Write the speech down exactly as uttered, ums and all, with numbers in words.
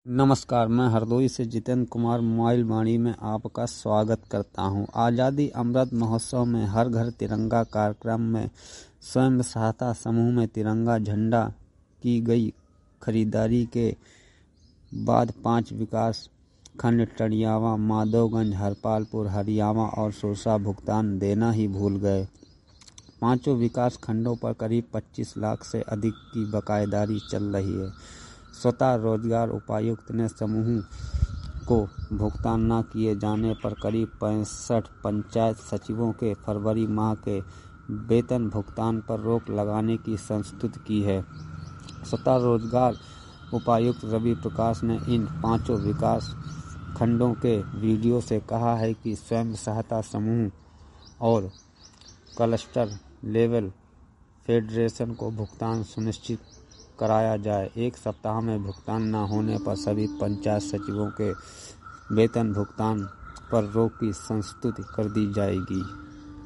नमस्कार, मैं हरदोई से जितेंद्र कुमार मोबाइल वाणी में आपका स्वागत करता हूं। आज़ादी अमृत महोत्सव में हर घर तिरंगा कार्यक्रम में स्वयं सहायता समूह में तिरंगा झंडा की गई खरीदारी के बाद पांच विकास खंड टंडियावा, माधोगंज, हरपालपुर, हरियावा और सोरसा भुगतान देना ही भूल गए। पांचों विकास खंडों पर करीब पच्चीस लाख से अधिक की बकायेदारी चल रही है। स्वतः रोजगार उपायुक्त ने समूह को भुगतान न किए जाने पर करीब पैंसठ पंचायत सचिवों के फरवरी माह के वेतन भुगतान पर रोक लगाने की संस्तुति की है। स्वतः रोजगार उपायुक्त रवि प्रकाश ने इन पांचों विकास खंडों के वीडियो से कहा है कि स्वयं सहायता समूह और क्लस्टर लेवल फेडरेशन को भुगतान सुनिश्चित कराया जाए। एक सप्ताह में भुगतान न होने पर सभी पंचायत सचिवों के वेतन भुगतान पर रोक की संस्तुति कर दी जाएगी।